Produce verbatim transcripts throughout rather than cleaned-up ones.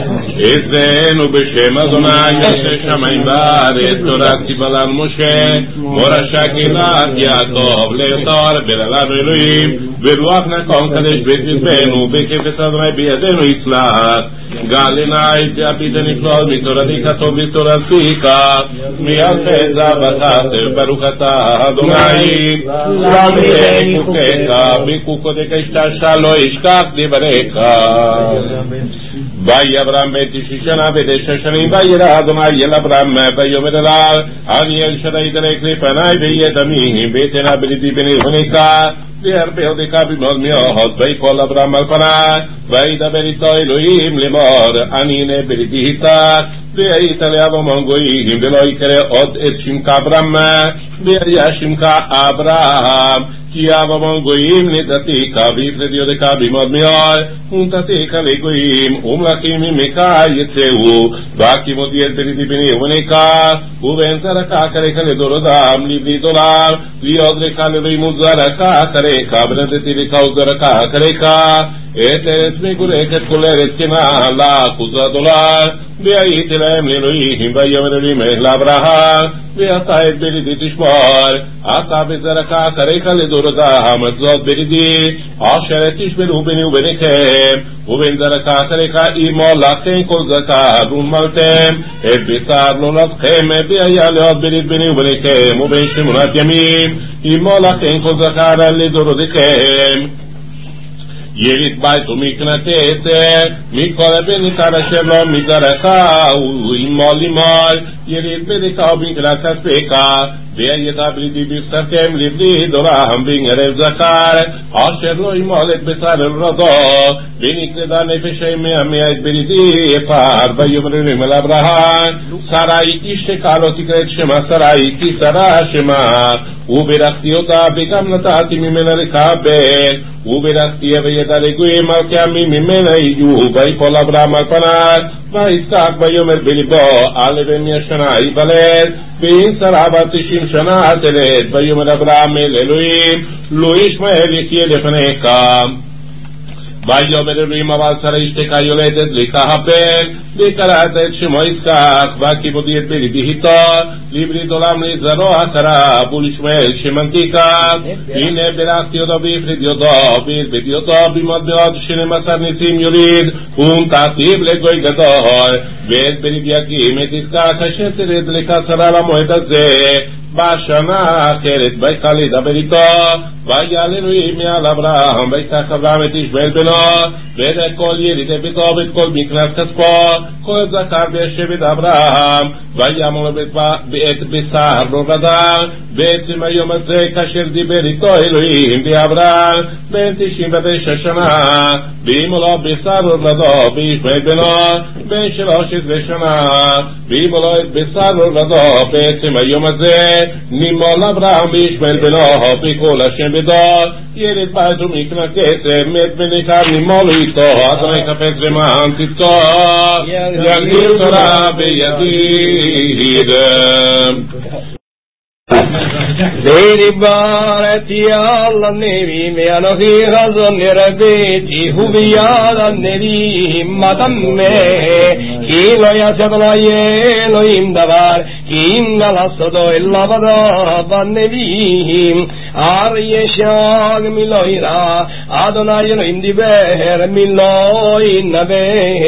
Ezenu b'shem Adonai Yosef Shamayim va'aretz Torah tzivah al Moshe Morasha Gilat Yaakov Le'tor Be'lalav Elohim Be'ruach Nakon Kadesh Be'tzivenu Be'kefes Adonai B'yadenu Yitzlach Galinai T'abid Niklol Mitorani Katov Mitorah Tzika Mi'alchei Zavatah Baruch Atah Adonai Lamei Kukecha B'kukodeka Ishtasha Lo Ishkach Divarecha Vay Abraham Bet Shishana V'Tesha Shanim Vayira Adonai El Abraham Vayomer Elal Ani El Shaddai Derek Lefanai V'yedamim V'tena B'lidi B'nirvnika V'yarbe Odeka B'mod Mi'ohot V'yipol Abraham Al Panai V'yidaber Ito Elohim Lemor Ani Ne B'lidi Hitach V'yita Le'avamon Goyim V'lo Yikere Od Et Shimka Abraham V'yariya Shimka Abraham Ki Avamon Goyim Nitatika V'yifredi Odeka B'mod Mi'or Untatika Le'goyim Umlakim Mimeka Yitzeu V'akimot Yel B'lidi B'nirvnika Uven Zaraka Kareka Le'dorodam Livni Dolar Liodreka Le'loim Uzaraka Kareka V'nadetilika Uzaraka Kareka Eteretz Megureket Kol Eretz Kena La Kuza Dolar V'ayit Elahem Le'Elohim Vayomer Elohim El Abraham V'ata Et B'lidi Tishmor Ata V'zaraka Kareka Le'dorodam Zot B'lidi Asher Et Tishbelu B'ni U'Benichem Uven Zaraka Kareka Imo Lachem Kol Zaka Run Maltem Et B'sar Lo Latchem V'aya Le'od B'lid B'ni U'Benichem Uven Shemunat Yamim Imo Lachem Kol Zaka Le'dorodichem Yerit Baitu Miknateter Mikol Benikar Asher Lo Mizaraka Imo Limal Yerit Benika Miknatas Peka Ve'yeta B'lidi B'sarkem Livli Doraham V'ingerev Zakar Asher Lo Imol Et Besar El Rado V'nikneda Nefeshem Me'amea Et B'lidi Efar Vayomer Elohim El Abraham Sarai Ishteka Lo Tikret Shema Sarai Ki Sarah Shema Uberachti Ota V'gam Natati Mimena Rekabel Uberachti V'yeta Leguim Al Keamim Mimena Iyu V'yipol Abraham Al Panat V'yitzak Vayomer B'libo Aleven Yashana Ibaled V'yin Sarah Batishim Shana Ateled Vayomer Abraham El Elohim Lo Ishmael Yechie Lefneka Vayomer Elohim Aval Sarah Ishteka Yoledet Lika Habel V'karat Et Shemo Yitzchak V'akibodi Et B'lidi Hitor Libri Dolam Lizaro Asara Bul Ishmael Shemantika Hine Berachti Odo V'ifredi Odo V'irvedi Odo B'mod Be'od Shinem Asar Nisim Yorid Untativ Legoy Gadol V'et B'lidi Yakim Et Yitzchak Asher Tered Leka Sarah L'moed Hazeh B'ashana Acheret V'yichal Ledaber Ito V'yal Elohim Me'al Abraham V'yitzach Abraham Et Ishmael Beno V'et Kol Yerid Beto V'et Kol Miknas Kaspo Kol Zakar V'yeshev Et Abraham V'yamol Et Besar Lo Gadal V'etzim Hayom Hazeh Kasher Diber Ito Elohim V'Abraham Ben Tishim V'tesha Shana V'imolo Besar Lo Gadal V'Ishmael Beno Ben Shalosh Ezre Shana V'imolo Et Besar Lo Gadal V'etzim Hayom Hazeh Nimol Abraham V'Ishmael Beno V'kol Hashem Bedol Yerit Baitu Mikna Keter Met Benikar Nimol Ito Adonai Kafetz Reman Tito Yagir Torah V'Yadid Deiri Barati Allah Nevi Me'anochi Chazon Nerebeti Huviyad Al-Nevi Madam Me Ki Lo Yaseb Lo Elohim Davar Ki Inga Lasodo Illa Vada Van-Nevim Ar Yeshag Miloira Adonai Elohim Diber Miloi Nabe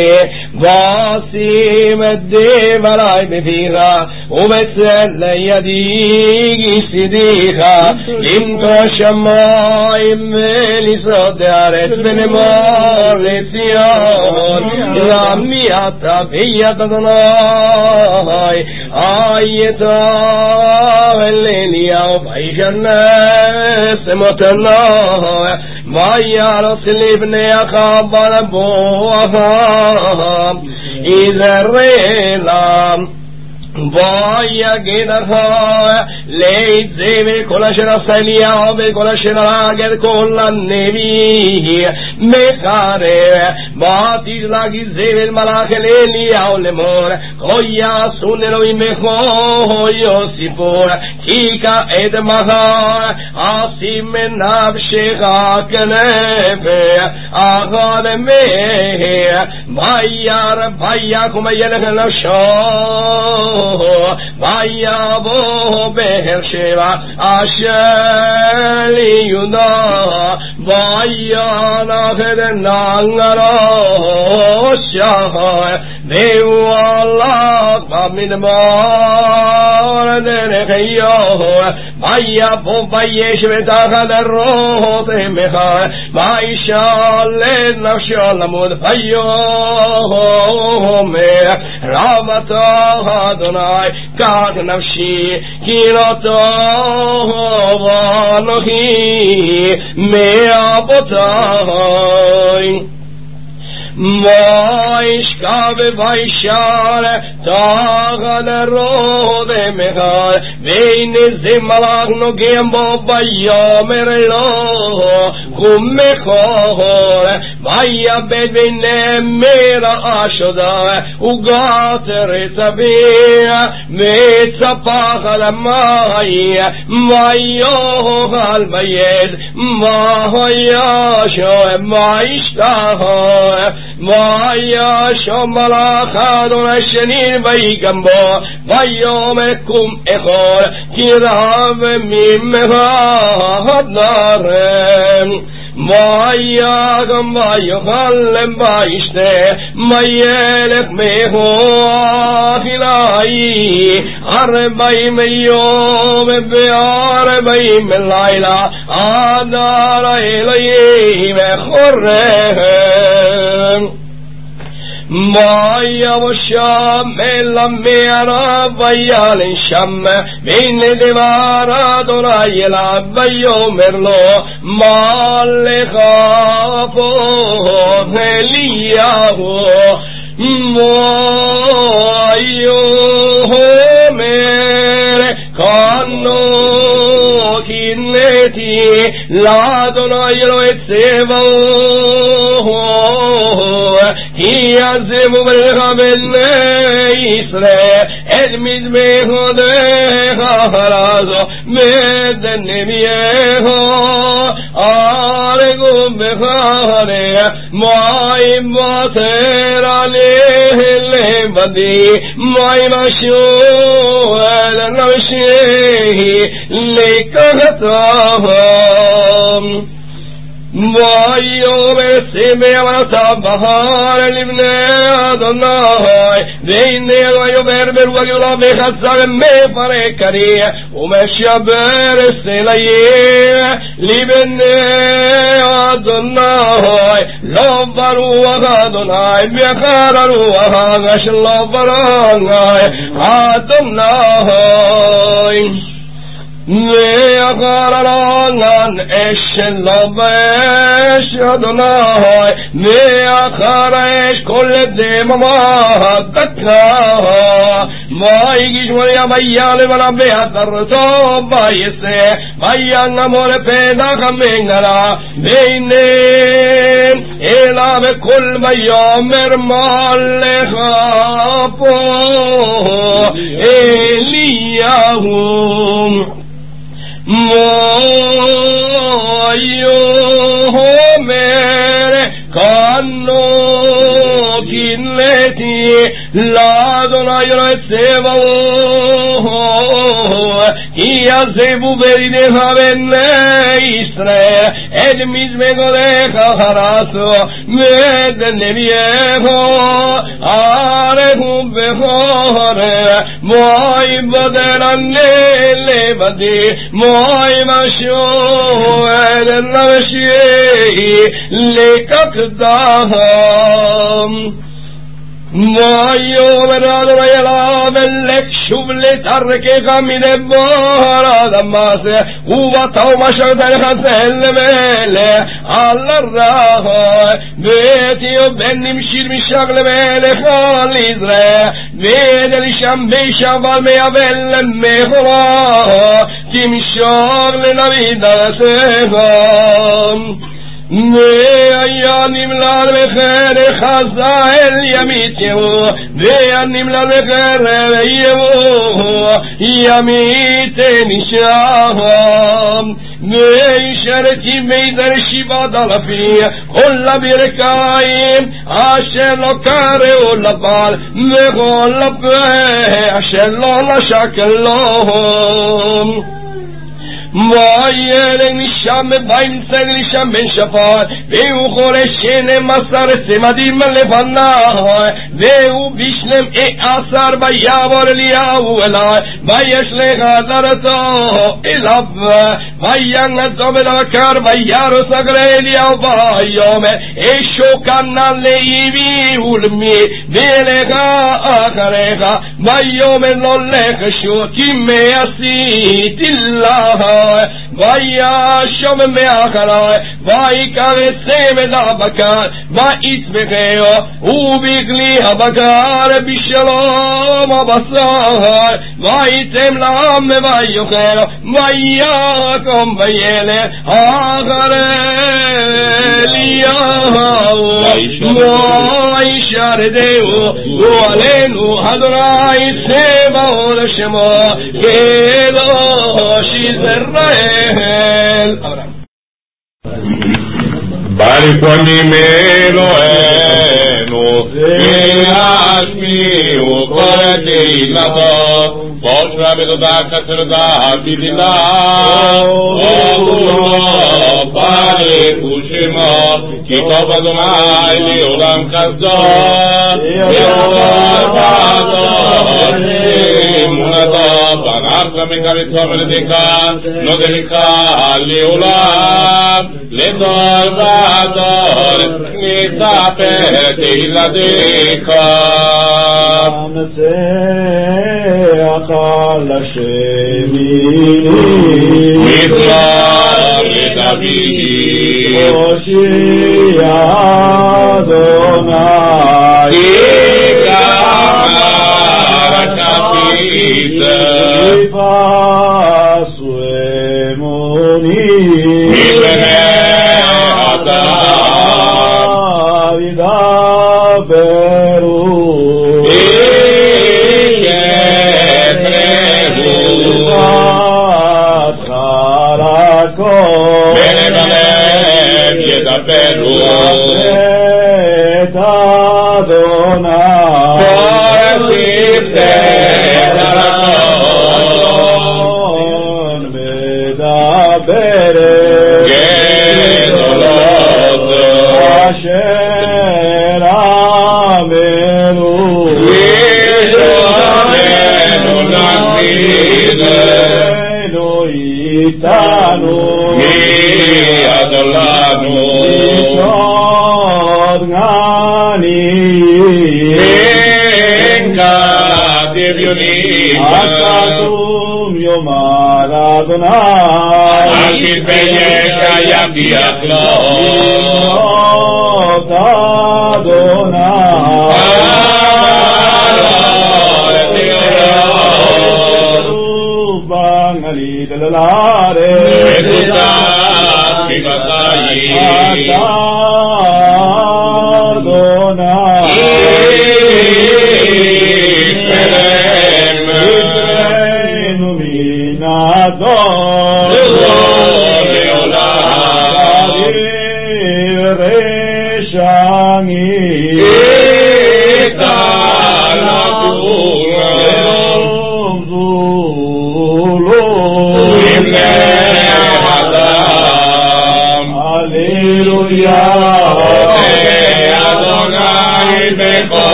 Vasim Devarai Bevira Uvetzel Yadi Sidicha Imka Shamayim Elisod Aret Benemar Letzion Lamiata Viyat Adonai Ayeta Elenia Vaishana Semotana Vayaros Libne Achab Boaham Izraelam Vaya Gedaha להיזבל כל אשר עשה אליהו וכל אשר הגר כל הנביא מחרב בעתיד להגיד זבל מלאך אל אליהו לאמור כה יעשון אלוהים וכה יוסיפו כי כעת מחר עשים מנפשך כנפש אחד מהר וירא ויקום וילך אל נפשו ויבוא באר שבע אשר ליהודה וינח את נערו שחר והוא הלך במדבר דרך יהור ויבוא וישב תחת רותם וישאל את נפשו למות ויאמר רבת אדוני קח נפשי כי לא טוב אנוכי מאבותיי וישכב וישר תחת רותם והנה זה מלאך נוגע בו ויאמר לו קום מחור ויאבד והנה מרעש הודה וגת רצפיה וצפח על המים ויאכל ויעש וישב וישתחווה וישוב מלאך אדוני שנית ויקם בו ויאמר קום אכול כי רב ממך הדרם ויקם ויאכל וישתה וילך מאכילי ארבעים יום וארבעים לילה עד אלוהים חורם ויבוא שם אל המערה וילן שם והנה דבר אדוני אליו ויאמר לו מה לך פה אליהו ויאמר קנו קינאתי לאדוני אלוהי צבאות כי יעזבו ברך בני ישראל את מזבחותיך הרזו ואת נביאיך הרגו בחריה מים בטר עליהם לבדי מים אשור נפשי לקחתם ויאמר שמע ואתה בהר לבני אדוני והנה אלוהי עובר ברוח גדולה וחזק מפרק ארי ומשבר סלעים לבני אדוני לא ברוח אדוני ואחר הרוח שלא ברוח אדוני ואחר הרענן אש לא באש אדוני ואחר האש כל דממה דקה ויגיש מריה ויעלה ורבה עטרתו ויעשה וינמור פתח המנהרה והנה אליו כל ויאמר מה לך פה אליהו ויאמר קנו קינאתי לאדוני אלוהי צבאות כי יעזבו בריניך בני ישראל את מזבחותיך הרסו ואת נביאיך הרגו בחרב מים בטר עליהם לבדי מים אשור נפשי לקחתם ויאמר אדוני אליו לך שוב לתרכך מדבר האדמה ובתום אשר תחסל למלך על הרחוב ותהיו בן נמשיר משק למלך על ישראל ואת אלישע שם בשבל מייבל מחורה תמשוך לנביא דרסך והיה נמלד בחר חזאל ימיתהו והיה נמלד בחר ויבוא ימיתני שם וישרתי מידר שבעת אלפים כל הברכיים אשר לא קראו לבעל וכל הפה אשר לא נשק להם וירד משם באמצע לשם בן שפר והוא חורש שנים עשר צמדים לפניו והוא בשלם עשר ויעבור אליהו אלי וישלח דרתו אליו וינצו בדקר וירוס אחרי אליהו ויאמר אשו כנען לאיבי ולמי ולך אחריך ויאמר לו לך שותי מה עשיתי לך וישום מאחרי ויקח צמד הבקר ויצמחהו ובכלי הבקר בשלום הבשר ויתם לעם ויאכל ויקום וילך אחרי אליהו וישרתהו ועלינו אדוני צבאות שמו קדוש ישראל. ברכוני מאלוהינו וישמיעו כל תהילתו בושרה בתודה כתודה בדינה וברו ברכו שמו כי טוב אדוני לעולם חסדו ירדו בעדו אמונתו בנחת מקריצו ולדיקה נודליקה לעולם לטוב בעדו נספר תהילתך על השמי מצווה לדוד הושיע אדוני יקרא כפית יפסו אמוני מפני אדם ידברו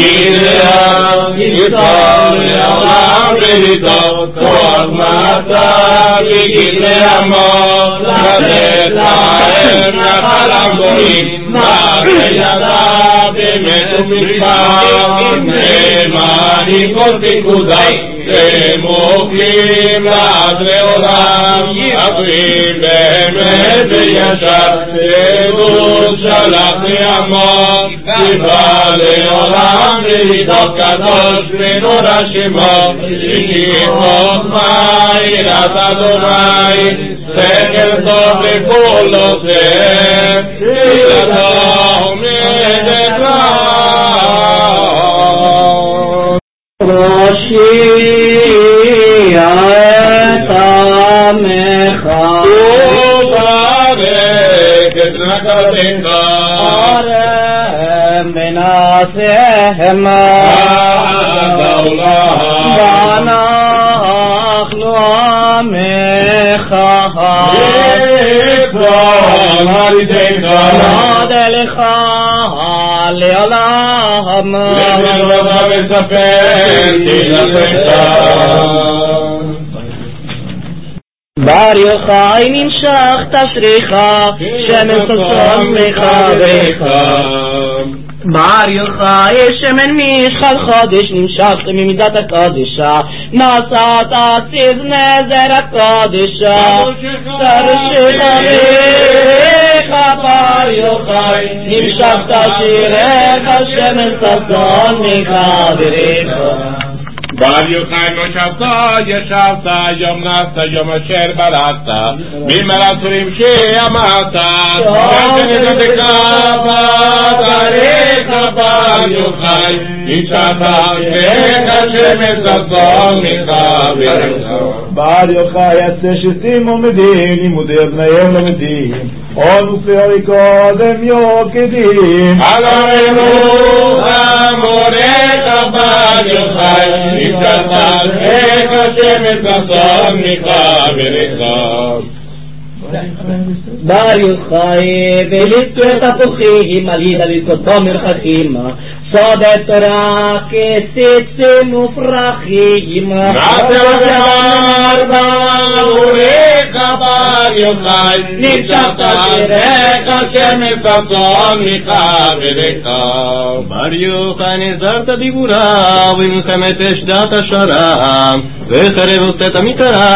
Amen. תיקודי, שמוחים לעד לעולם, אבים באמת וישר, תדעו שלחתי עמו, ציווה לעולם ולדעות קדוש ונורא שמו, שכי חוכמה יראת אדוני, שכל טוב וכולו זה, תהילתו עומדת לעד. ראשי את עמך וברך את נקדיך ארם בנעשיהם עד העולם ואנחנו עמך יצאן על ידיך נודה לך לעולם לברך וספר תהילתך בר יוחאי נמשך תשריך שמן ששון מחבריך בר יוחאי שמן משחל חודש נמשך ממידת הקודשה נשאת עציז נזר הקודשה תרשיך עליך בר יוחאי נמשך תשירך שמן ששון מחבריך בר יוחאי מושבתה ישבת יום נסת יום אשר בראת ממרצורים שאמרת ונדדך בדרך בר יוחאי נשאת עליך שמן ששון מחבריך בר יוחאי יצא שתים עומדים לימודי בניהם למדים עוד ופרי קודם יוקדים עלינו המורך בר יוחאי נשאת עליך שמן ששון מחבריך בר יוחאי וליטו את הפוחים על ידה ללכותו מרחקים סוד תורה כציצים ופרחים נעשה ודבר בעורך בר יוחאי נשאת עליך שמן ששון מחבריך בר יוחאי נזרת דיבורה ומלחמת אשדת השרה וחרב הוצאת מקרה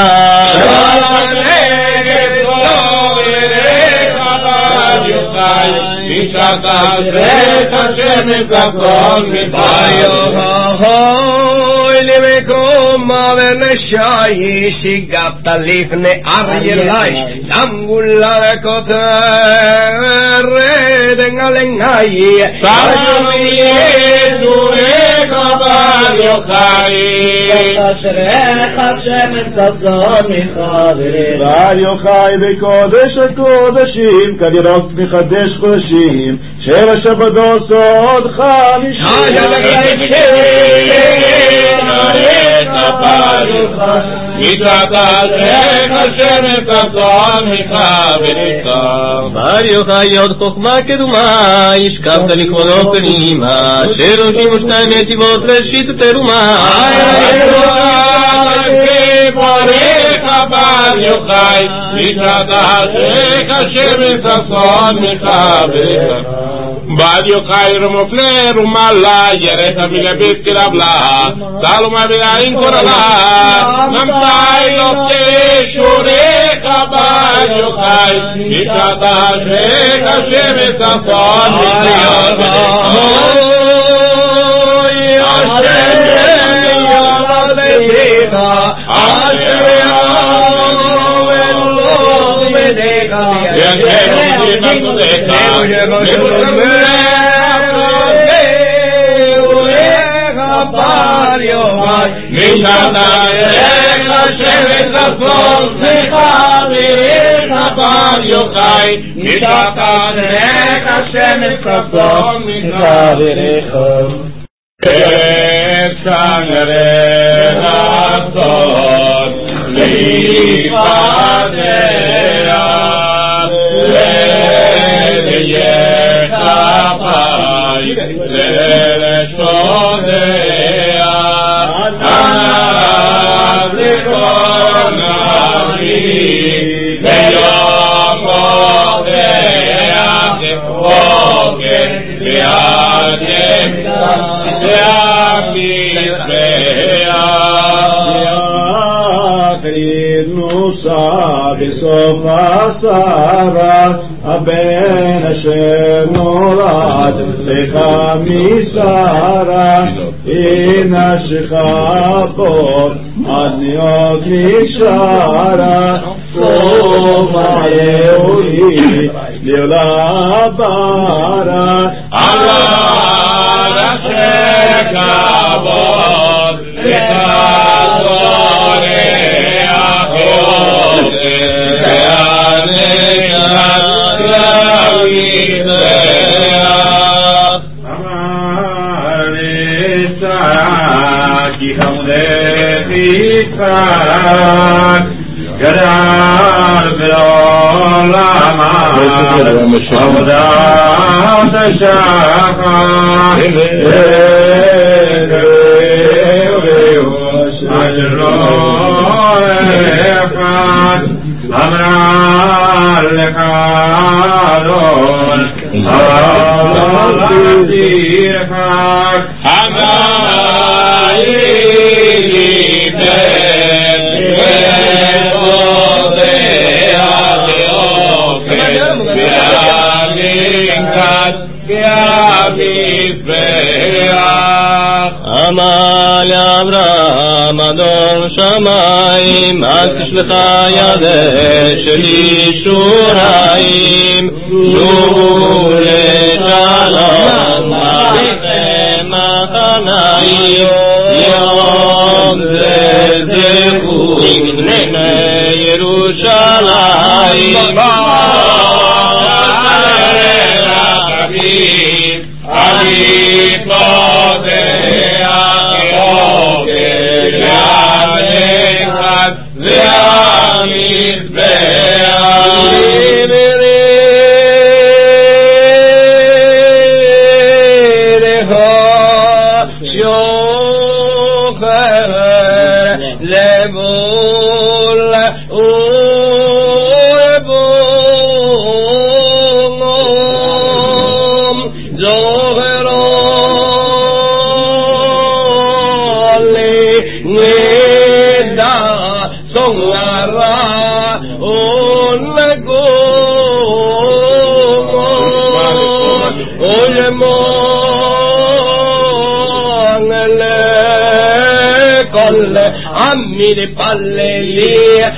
נשאת עליך שמן ששון מחבריך למקום ולשי שיגבת לפני אריילי למגולה לכותרת עליי סלמי יזורך בר יוחאי אשריך שמן ששון מחבריך בר יוחאי בקודש הקודשים כדירות מחדש חודשים של השבתו סוד חמישים נשאת עליך שמן ששון מחבריך בר יוחאי עוד חוכמה קדומה השכבת לכבודו פנימה שלושים ושתיים נתיבות ראשית תרומה ברך בר יוחאי נשאת עליך שמן ששון מחבריך בר יוחאי רמופנה רומלה יראת מלבית קרבלה סלומה בלעין קורלה נמצאי נושא שורך בר יוחאי נשאת עליך שמן ששון מחבריך נשאת עליך שמן ששון מחבריך בר יוחאי נשאת עליך שמן ששון מחבריך כנראה הסוד להיפדע ללייך חי ללשודע עד לכל נביא ביום מודע בוקר ועד ימסע להביט נוסע בסוף העשרה, הבן אשר נולד לך משרה, הנה שכבות עד להיות נשארה, סומה יהודי לעולם ברא. אבל אשר כבוד לך זורח עוד, והנשק יזרח. אמר יצחק כי חמודך יצחק גדל בעולמה עבודת השחר אשר לא אחד אמרה לך אדון אבל תירך אמר לאברהם אדון שמיים אל תשלח ידך שלי שוריים שובו לשלום עליכם מחניים יום זכו בני ירושלים عمي لباللي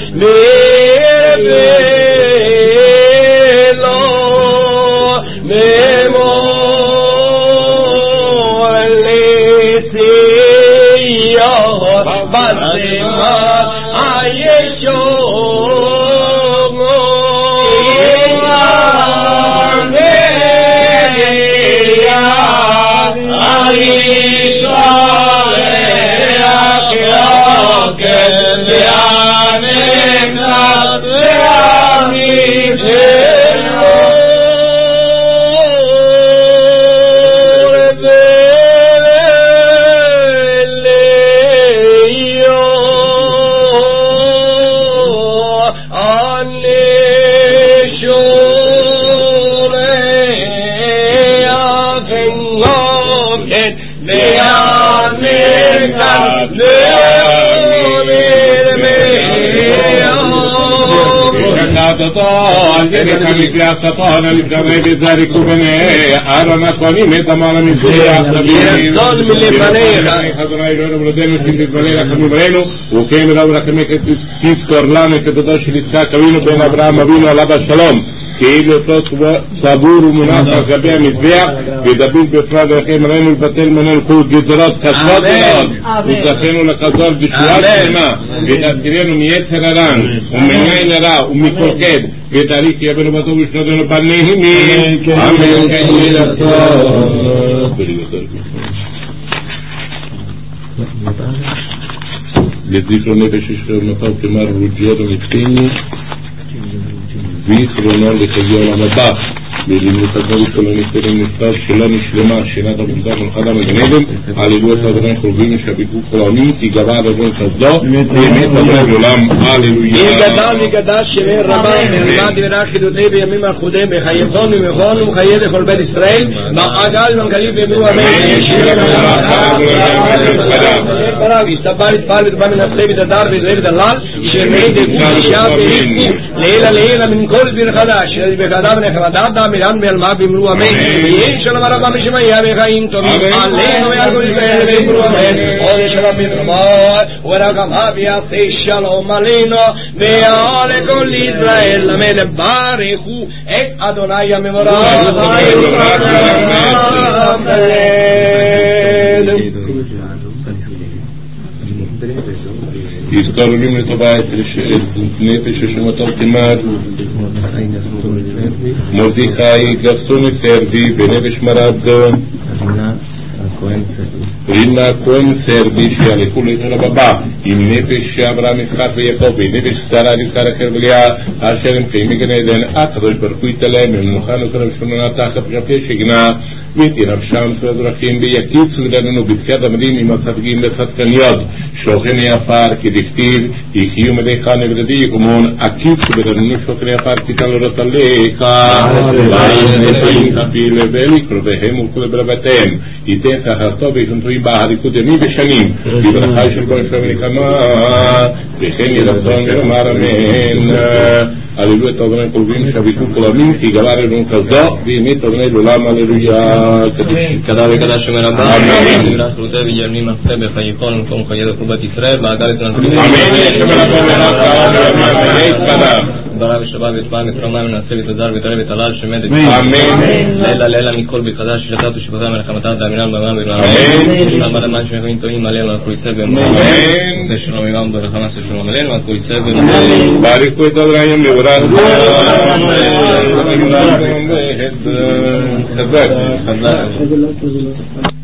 ميربيلو ميمولي سيو بسما عيشو السطان للجميع بذلك بني أرنا قوانين تماما من سوريا السبيل ظلم اللي بنيها حضرنا يقولون بلدين وكنت بنينا كمي بنينو وكيم الأولى كمي تذكر لنا كتدوش لسكا كوينو بين أبراهام أبينو على الشلام כאילו אותו סבור ומונח על גבי המזבח ודביל בפרד לכם ראינו לבטל מנהל כל גזרות קשות מאוד וזכינו לחזור בשורה שלמה ותזכירנו מיצר הרע ומעין הרע ומכל קד ותאריך יבנו בטוב ושנודנו בנהימים אמן כן יהיה לסוף לזכרו נפש ישכר מצב כמר רוג'יות ומצפיני ויתרונו לחזי עולם הבא בלימוד הדברים שלו נפטרים נפטר שלא נשלמה שנת הבנדה מלחדה מגנדם על ידוע סדרן חולבים שהביקור כל העמים תיגבה לבון חסדו באמת עבד עולם הללויה יגדל יגדל שירי רבה נרמד ורח חידודי בימים האחודים בחייבון ומכון ומחיי לכל בית ישראל מעגל מנגלי בימים הבאים התורה והסתבר התפעל ודבר מנצחי ודדר ודבר ודלל שמי דגו אישה והיקו לילה לילה מן כל דביר חדש שבקדה ונחמדה דמירן ואלמה במלוא אמן יהי שלום הרבה משמעיה וחיים טובים עלינו ועל כל ישראל ואמרו אמן עוד שלום בדרמות ורחמה ויעשה שלום עלינו ועל כל ישראל למלך ברכו את אדוני המבורך יזכרו לי לטובה את נפש ששמתו תימד מרדכי גסון סרבי בנפש מרד רינה כהן סרבי שהלכו לאיתו לבא עם נפש אברהם יצחק ויעקב ונפש שרה רבקה רחל ולאה אשר הם חיים מגן עדן הקדוש ברוך הוא יתעלם ומנוחה נקרב שמונה תחת כפי שגנה ותהיה נפשם של הדרכים ויקיצו לנו בתקד המדים עם הצדקים לצדקניות שוכן יפר כדכתיב יחיו מדיך נבלדי יקומון הקיצו בדנו שוכן יפר כיתה לורות עליך ואין נפעים כפיל ולקרוביהם ולכו ברבתיהם ייתן שכרתו וישנתויים בהליכות ימים ושנים בברכה של כל שלום ונקמה וכן ירצון ולומר אמן הללו את אדוני קרובים שביתו כל עמים כי גבר אלוהים כזו ואמת אדוני לעולם הללויה קדש וקדש שמר הבא אמן נגרס רוטה וירמים עשה בחייכון ומקום חיי לחובת ישראל מעגל את נתונים אמן שמר הבא ונעשה ברא ושבא ותפעה נתרמה ונעשה ותזר ותראה ותלל שמדת אמן לילה לילה מכל בחדש ששתת ושפתה מלחמתה דאמירן במה במה שלמה למען שמחים טועים עלינו על כל יצא במה ושלום יגם ברחמה ששלום עלינו על כל יצא במה בריחו את אדריים לברד חזק חזק